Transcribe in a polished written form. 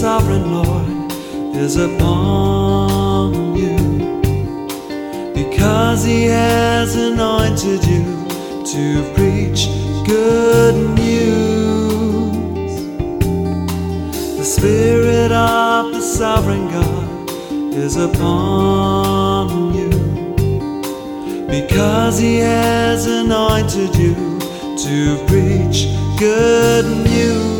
sovereign Lord is upon you, because He has anointed you to preach good news. The Spirit of the sovereign God is upon you, because He has anointed you to preach good news.